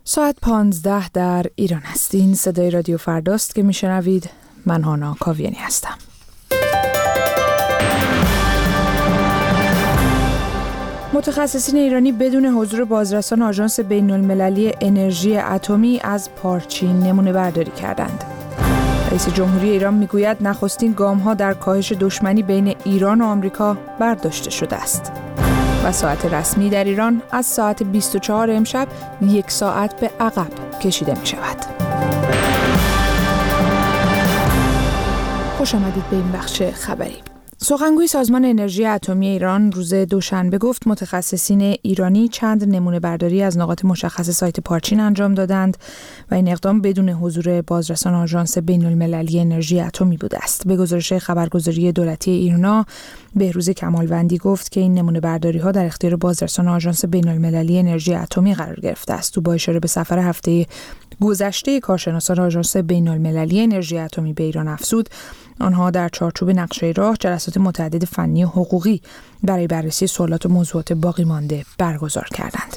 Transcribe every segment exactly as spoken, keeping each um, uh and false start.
ساعت پانزده در ایران هستین. صدای رادیو فرداست که میشنوید. من هانا کاویانی هستم. متخصصین ایرانی بدون حضور بازرسان آژانس بین‌المللی انرژی اتمی از پارچین نمونه برداری کردند. رئیس جمهوری ایران میگوید نخستین گام‌ها در کاهش دشمنی بین ایران و آمریکا برداشته شده است. و ساعت رسمی در ایران از ساعت بیست و چهار امشب یک ساعت به عقب کشیده می شود. خوش آمدید به این بخش خبری. سخنگوی سازمان انرژی اتمی ایران روز دوشنبه گفت متخصصین ایرانی چند نمونه برداری از نقاط مشخص سایت پارچین انجام دادند و این اقدام بدون حضور بازرسان آژانس بین‌المللی انرژی اتمی بوده است. به گزارش خبرگزاری دولتی ایرنا، بهروز کمالوندی گفت که این نمونه برداری ها در اختیار بازرسان آژانس بین‌المللی انرژی اتمی قرار گرفته است. او با اشاره به سفر هفته گذشته کارشناسان آژانس بین‌المللی انرژی اتمی به ایران افزود آنها در چارچوب نقشه راه جلسات متعدد فنی و حقوقی برای بررسی سوالات و موضوعات باقی مانده برگزار کردند.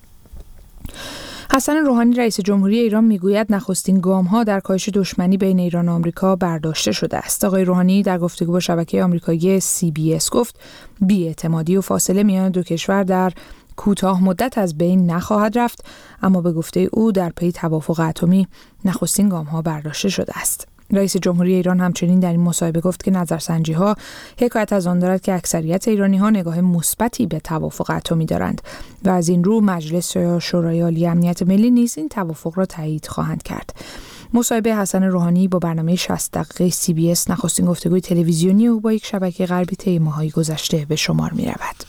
حسن روحانی رئیس جمهوری ایران میگوید نخستین گام‌ها در کاهش دشمنی بین ایران و آمریکا برداشته شده است. آقای روحانی در گفتگو با شبکه آمریکایی سی بی اس گفت بی‌اعتمادی و فاصله میان دو کشور در کوتاه مدت از بین نخواهد رفت، اما به گفته او در پی توافق اتمی نخستین گام‌ها برداشته شده است. رئیس جمهوری ایران همچنین در این مصاحبه گفت که نظرسنجی‌ها حکایت از آن دارد که اکثریت ایرانی‌ها نگاه مثبتی به توافق اتمی دارند و از این رو مجلس یا شورای عالی امنیت ملی نیز این توافق را تایید خواهند کرد. مصاحبه حسن روحانی با برنامه شصت دقیقه سی بی اس نخستین گفتگوی تلویزیونی او با یک شبکه غربی طی ماه‌های گذشته به شمار می‌رود.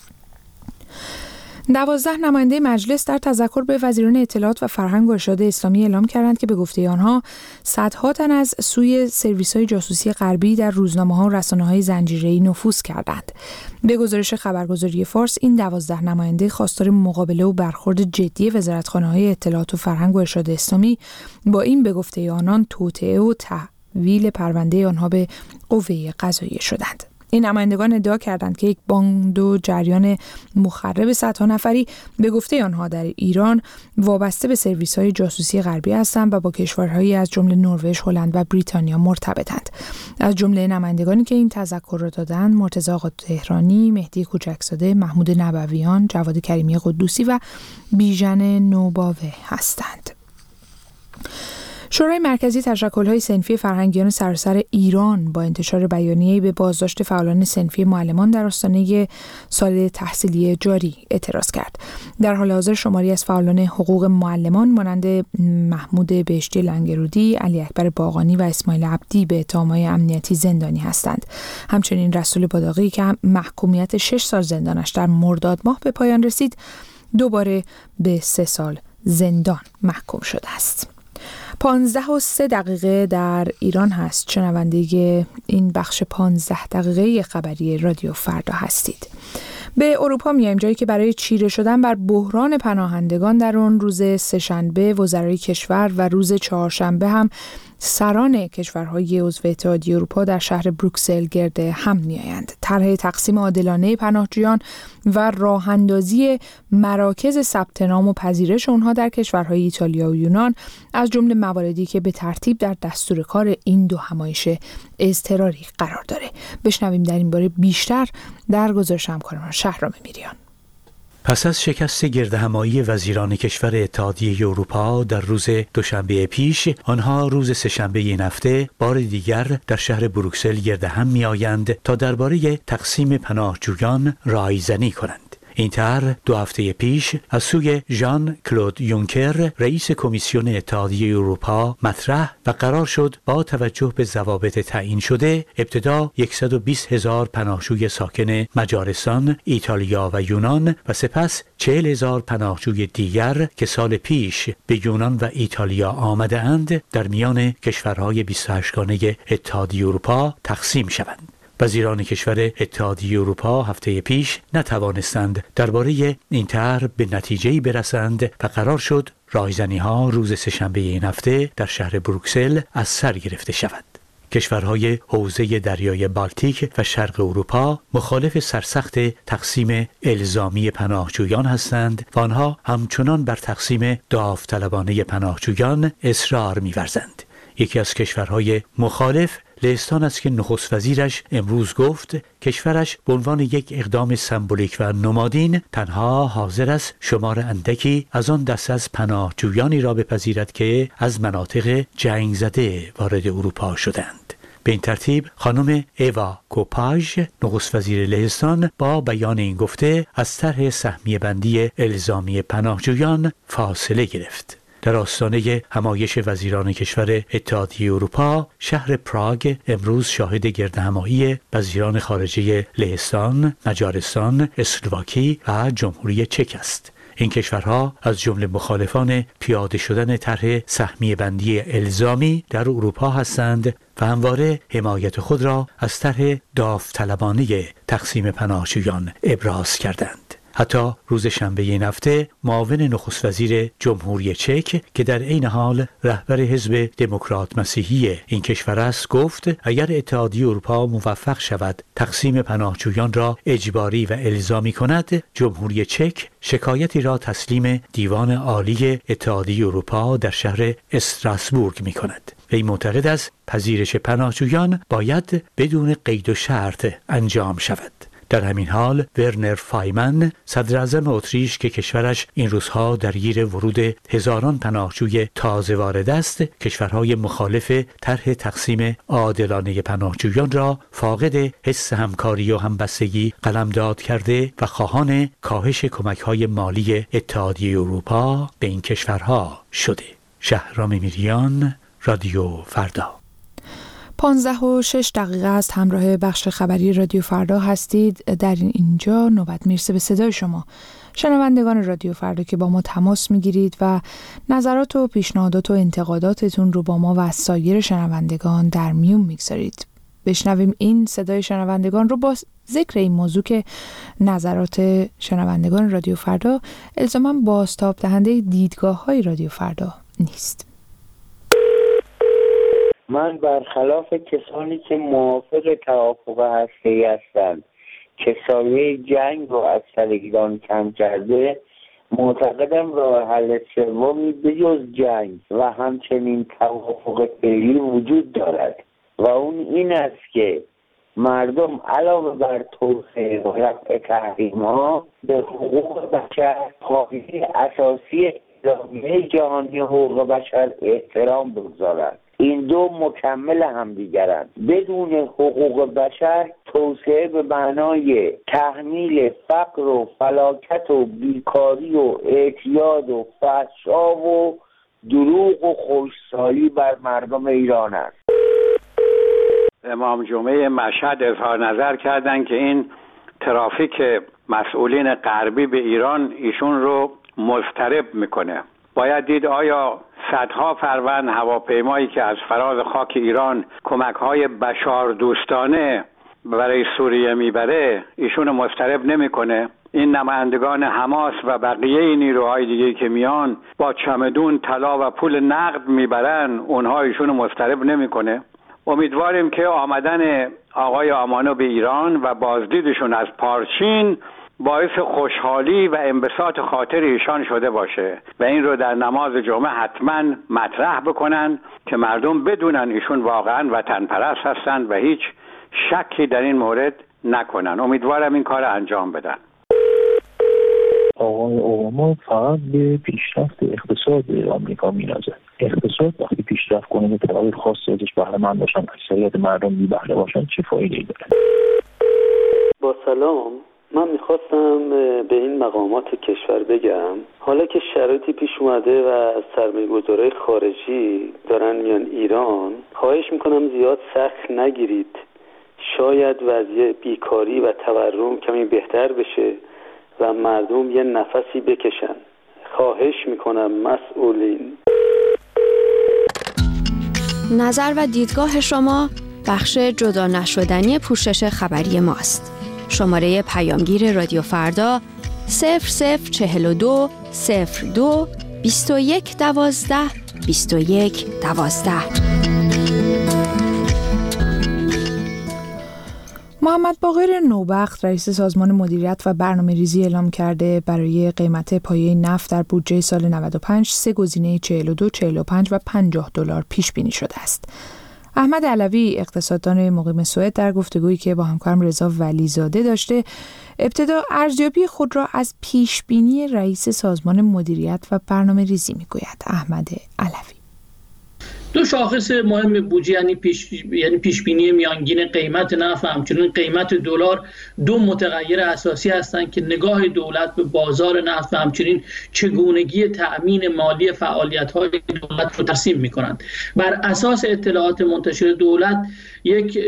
دوازده نماینده مجلس در تذکر به وزیران اطلاعات و فرهنگ و ارشاد اسلامی اعلام کردند که به گفته آنها صدها تن از سوی سرویس‌های جاسوسی غربی در روزنامه‌ها و رسانه‌های زنجیره‌ای نفوذ کردند. به گزارش خبرگزاری فارس، این دوازده نماینده خواستار مقابله و برخورد جدی وزارتخانه‌های اطلاعات و فرهنگ و ارشاد اسلامی با این به گفته آنان توطئه و تحویل پرونده آنها به قوه قضاییه شدند. این نمایندگان ادعا کردند که یک باند و جریان مخرب صدها نفری به گفته آنها در ایران وابسته به سرویس‌های جاسوسی غربی هستند و با کشورهایی از جمله نروژ، هلند و بریتانیا مرتبطند. از جمله نمایندگانی که این تذکر را دادند مرتضی آقا تهرانی، مهدی کوچکزاده، محمود نبویان، جواد کریمی قدوسی و بیژن نوباوه هستند. شورای مرکزی تشکل‌های صنفی فرهنگیان سراسر ایران با انتشار بیانیه‌ای به بازداشت فعالان صنفی معلمان در آستانه سال تحصیلی جاری اعتراض کرد. در حال حاضر شماری از فعالان حقوق معلمان مانند محمود بهشتی لنگرودی، علی اکبر باقانی و اسماعیل عبدی به اتهام‌های امنیتی زندانی هستند. همچنین رسول باداغی که محکومیت شش سال زندانش در مرداد ماه به پایان رسید، دوباره به سه سال زندان محکوم شده است. پانزده و سه دقیقه در ایران هست. شنونده این بخش پانزده دقیقه خبری رادیو فردا هستید. به اروپا میایم، جایی که برای چیره شدن بر بحران پناهندگان در اون روز سه‌شنبه وزرای کشور و روز چهارشنبه هم سران کشورهای عضو اتحادیه اروپا در شهر بروکسل گرد هم میآیند. طرح تقسیم عادلانه پناهجویان و راه اندازی مراکز ثبت نام و پذیرش آنها در کشورهای ایتالیا و یونان از جمله مواردی که به ترتیب در دستور کار این دو همایش اضطراری قرار داره. بشنویم در این باره بیشتر در گزارش همکارمان شهرام میریان. پس از شکست گردهمایی وزیران کشور اتحادیه اروپا در روز دوشنبه پیش، آنها روز سه‌شنبه این هفته بار دیگر در شهر بروکسل گرد هم می‌آیند تا درباره تقسیم پناهجویان رایزنی کنند. این طرح دو هفته پیش از سوی ژان کلود یونکر رئیس کمیسیون اتحادیه اروپا مطرح و قرار شد با توجه به ضوابط تعیین شده ابتدا صد و بیست هزار پناهجوی ساکن مجارستان، ایتالیا و یونان و سپس چهل هزار پناهجوی دیگر که سال پیش به یونان و ایتالیا آمده اند در میان کشورهای بیست و هشت گانه اتحادیه اروپا تقسیم شوند. وزیران کشور اتحادیه اروپا هفته پیش نتوانستند درباره این طرح به نتیجه‌ای برسند و قرار شد رایزنی‌ها روز سه‌شنبه این هفته در شهر بروکسل از سر گرفته شود. کشورهای حوزه دریای بالتیک و شرق اروپا مخالف سرسخت تقسیم الزامی پناهجویان هستند و آنها همچنان بر تقسیم داوطلبانه پناهجویان اصرار می‌ورزند. یکی از کشورهای مخالف لهستان است که نخست وزیرش امروز گفت کشورش به عنوان یک اقدام سمبولیک و نمادین تنها حاضر است شمار اندکی از آن دسته از پناهجویانی را بپذیرد که از مناطق جنگ زده وارد اروپا شدند. به این ترتیب خانم ایوا کوپاژ نخست وزیر لهستان با بیان این گفته از طرح سهمیه بندی الزامی پناهجویان فاصله گرفت. در آستانه همایش وزیران کشور اتحادیه اروپا، شهر پراگ امروز شاهد گردهمایی وزیران خارجه لهستان، مجارستان، اسلواکی و جمهوری چک است. این کشورها از جمله مخالفان پیاده شدن طرح سهمیه بندی الزامی در اروپا هستند و همواره حمایت خود را از طرح داوطلبانه تقسیم پناهجویان ابراز کردند. حتی روز شنبه این هفته معاون نخست وزیر جمهوری چک که در عین حال رهبر حزب دموکرات مسیحی این کشور است گفت اگر اتحادیه اروپا موفق شود تقسیم پناهجویان را اجباری و الزامی کند، جمهوری چک شکایتی را تسلیم دیوان عالی اتحادیه اروپا در شهر استراسبورگ می کند. وی معتقد است پذیرش پناهجویان باید بدون قید و شرط انجام شود. در همین حال ورنر فایمن صدر اعظم اتریش که کشورش این روزها درگیر ورود هزاران پناهجوی تازه وارد است، کشورهای مخالف طرح تقسیم عادلانه پناهجویان را فاقد حس همکاری و همبستگی قلمداد کرده و خواهان کاهش کمک‌های مالی اتحادیه اروپا به این کشورها شده. شهرام میریان، رادیو فردا. پانزده و شش دقیقه است. همراه بخش خبری رادیو فردا هستید. در اینجا نوبت میرسه به صدای شما شنوندگان رادیو فردا که با ما تماس میگیرید و نظرات و پیشنهادات و انتقاداتتون رو با ما و سایر شنوندگان در میون میگذارید. بشنویم این صدای شنوندگان رو با ذکر این موضوع که نظرات شنوندگان رادیو فردا الزاماً بازتاب دهنده دیدگاه‌های رادیو فردا نیست. من برخلاف کسانی که موافق توافق هسته‌ای هستند که سایه جنگ رو از سر ایران کم کرده، معتقدم راه حل سومی بجز جنگ و همچنین توافق فعلی وجود دارد و اون این است که مردم علاوه بر توسعه و رفع تحریم‌ها به حقوق بشر، خواهی اساسی اعلامیه جهانی حقوق بشر احترام بگذارند. این دو مکمل همدیگرند. بدون حقوق بشر توسعه به معنای تحمیل فقر و فلاکت و بیکاری و اعتیاد و فحشا و دروغ و خشکسالی بر مردم ایران است. امام جمعه مشهد اظهار نظر کردند که این ترافیک مسئولین غربی به ایران ایشون رو مضطرب میکنه. باید دید آیا صدها فروند هواپیمایی که از فراز خاک ایران کمک‌های بشار دوستانه برای سوریه میبره ایشون مضطرب نمیکنه؟ این نمایندگان حماس و بقیه نیروهای دیگه که میان با چمدون طلا و پول نقد میبرن، اونها ایشون مضطرب نمیکنه؟ امیدواریم که آمدن آقای آمانو به ایران و بازدیدشون از پارچین باعث خوشحالی و انبساط خاطر ایشان شده باشه و این رو در نماز جمعه حتما مطرح بکنن که مردم بدونن ایشون واقعا وطن پرست هستند و هیچ شکی در این مورد نکنن. امیدوارم این کار انجام بدن. آقای اوباما فقط به پیشرفت اقتصاد آمریکا می‌نازه. اقتصاد وقتی پیشرفت کنه به طرق خاصی ازش بهره مند باشن، اکثریت مردم بی بهره باشن، چه فایده‌ای داره؟ با سلام، من میخواستم به این مقامات کشور بگم حالا که شرایطی پیش اومده و سرمایه‌گذارای خارجی دارن میان ایران، خواهش میکنم زیاد سخت نگیرید. شاید وضعیت بیکاری و تورم کمی بهتر بشه و مردم یه نفسی بکشن. خواهش میکنم مسئولین. نظر و دیدگاه شما بخش جدا نشدنی پوشش خبری ماست. شماره پیامگیر رادیو فردا صفر صفر چهل و دو صفر دو بیست و یک دوازده بیست و یک دوازده. محمد باقر نوبخت رئیس سازمان مدیریت و برنامه‌ریزی اعلام کرده برای قیمت پایه نفت در بودجه سال نود و پنج سه گزینه چهل و دو، چهل و پنج و پنجاه دلار پیش بینی شده است. احمد علوی اقتصاددان مقیم سوئد در گفتگویی که با همکارم رضا ولیزاده داشته ابتدا ارزیابی خود را از پیش بینی رئیس سازمان مدیریت و برنامه‌ریزی می‌گوید. احمد علوی: دو شاخص مهم بودجه یعنی پیش یعنی پیش بینی میانگین قیمت نفت و همچنین قیمت دلار دو متغیر اساسی هستند که نگاه دولت به بازار نفت و همچنین چگونگی تأمین مالی فعالیت‌های دولت رو ترسیم می‌کنند. بر اساس اطلاعات منتشر دولت یک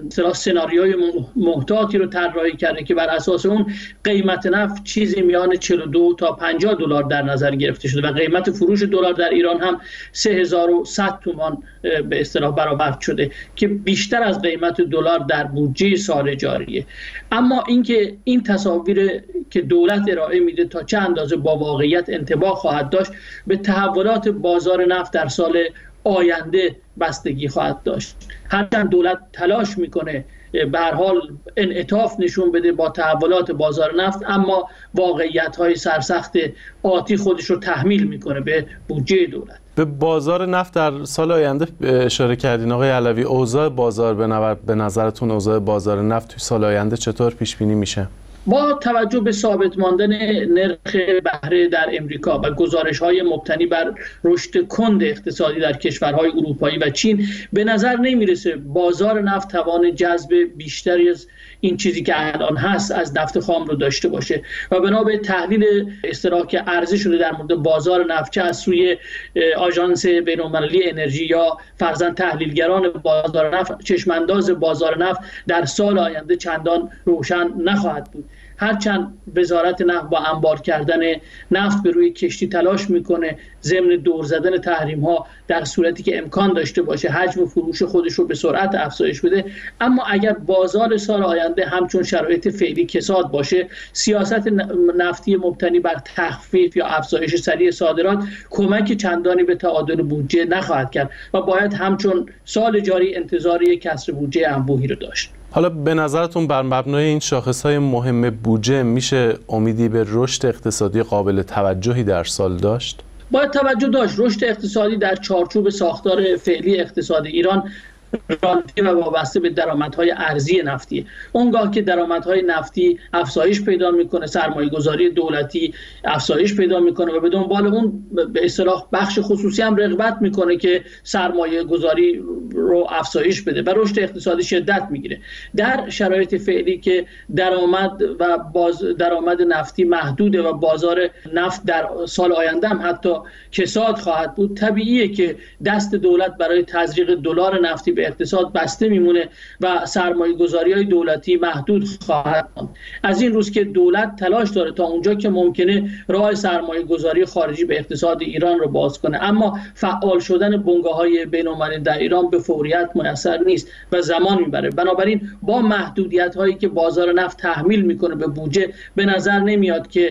سناریوی محتاطی رو طراحی کرده که بر اساس اون قیمت نفت چیزی میان چهل و دو تا پنجاه دلار در نظر گرفته شده و قیمت فروش دلار در ایران هم سه هزار و صد تومان به اصطلاح برآورد شده که بیشتر از قیمت دلار در بودجه سال جاریه. اما اینکه این تصاویر که دولت ارائه میده تا چه اندازه با واقعیت انطباق خواهد داشت به تحولات بازار نفت در سال آینده بستگی خواهد داشت. هرچند دولت تلاش میکنه به هر حال انعطاف نشون بده با تحولات بازار نفت، اما واقعیت‌های سرسخت آتی خودش رو تحمیل میکنه به بودجه دولت. به بازار نفت در سال آینده اشاره کردین آقای علوی. اوضاع بازار به نظرتون اوضاع بازار نفت توی سال آینده چطور پیش بینی میشه؟ با توجه به ثابت ماندن نرخ بهره در امریکا و گزارش‌های مبتنی بر رشد کند اقتصادی در کشورهای اروپایی و چین، به نظر نمیرسه بازار نفت توان جذب بیشتری از این چیزی که الان هست از نفت خام رو داشته باشه و بنا به تحلیل اصطلاح که عرضه شده در مورد بازار نفت چه از سوی آژانس بین‌المللی انرژی یا فرضاً تحلیلگران بازار نفت، چشمانداز بازار نفت در سال آینده چندان روشن نخواهد بود. هرچند وزارت نفت با انبار کردن نفت به روی کشتی تلاش میکنه ضمن دور زدن تحریم ها در صورتی که امکان داشته باشه حجم فروش خودش رو به سرعت افزایش بده، اما اگر بازار سال آینده همچون شرایط فعلی کساد باشه، سیاست نفتی مبتنی بر تخفیف یا افزایش سریع صادرات کمک چندانی به تعادل بودجه نخواهد کرد و باید همچون سال جاری انتظار یک کسر بودجه انبوهی رو داشت. حالا به نظرتون بر مبنای این شاخص‌های مهم بودجه میشه امیدی به رشد اقتصادی قابل توجهی در سال داشت؟ باید توجه داشت. رشد اقتصادی در چارچوب ساختار فعلی اقتصاد ایران رابطه و وابسته به درآمدهای ارزی نفتی. اونگاه که درآمدهای نفتی افزایش پیدا میکنه، سرمایه‌گذاری دولتی افزایش پیدا میکنه و به دنبال اون به اصطلاح بخش خصوصی هم رغبت میکنه که سرمایه‌گذاری رو افزایش بده و رشد اقتصادی شدت میگیره. در شرایط فعلی که درآمد و باز درآمد نفتی محدوده و بازار نفت در سال آینده هم حتی کساد خواهد بود، طبیعیه که دست دولت برای تزریق دلار نفتی به اقتصاد بسته میمونه و سرمایه‌گذاری‌های دولتی محدود خواهد ماند. از این روز که دولت تلاش داره تا اونجا که ممکنه راه سرمایه‌گذاری خارجی به اقتصاد ایران رو باز کنه، اما فعال شدن بنگاه‌های بین‌المللی در ایران به فوریت میسر نیست و زمان میبره. بنابراین با محدودیت‌هایی که بازار نفت تحمیل میکنه به بودجه، به نظر نمیاد که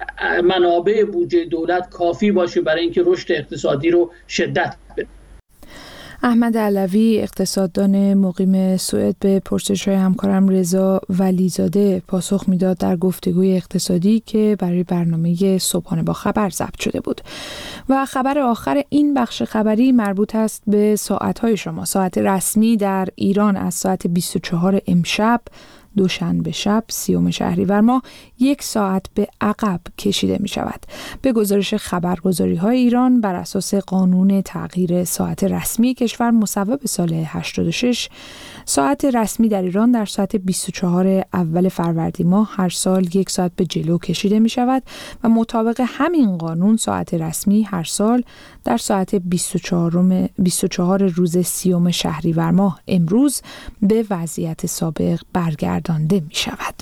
منابع بودجه دولت کافی باشه برای اینکه رشد اقتصادی رو شدت بده. احمد علوی اقتصاددان مقیم سوئد به پرسش‌های همکارم رضا ولیزاده پاسخ میداد در گفتگوی اقتصادی که برای برنامه صبحانه با خبر ضبط شده بود. و خبر آخر این بخش خبری مربوط است به ساعت‌های شما. ساعت رسمی در ایران از ساعت بیست و چهار امشب دوشنبه شب سیوم شهریور ماه یک ساعت به عقب کشیده می شود. به گزارش خبرگزاری های ایران بر اساس قانون تغییر ساعت رسمی کشور مصوب به سال هشتاد و شش، ساعت رسمی در ایران در ساعت بیست و چهار اول فروردین ماه هر سال یک ساعت به جلو کشیده می شود و مطابق همین قانون ساعت رسمی هر سال در ساعت بیست و چهار روز سیوم شهریور ماه امروز به وضعیت سابق برگردانده می شود.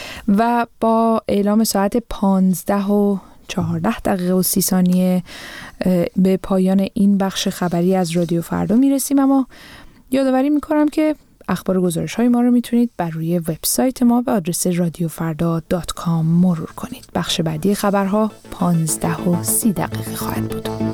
و با اعلام ساعت پانزده و چهارده دقیقه و سی ثانیه به پایان این بخش خبری از رادیو فردا می رسیم، اما یادآوری می کنم که اخبار و گزارش های ما رو میتونید بر روی وبسایت ما به آدرس رادیو فردا دات کام مرور کنید. بخش بعدی خبرها پانزده و سی دقیقه خواهد بود.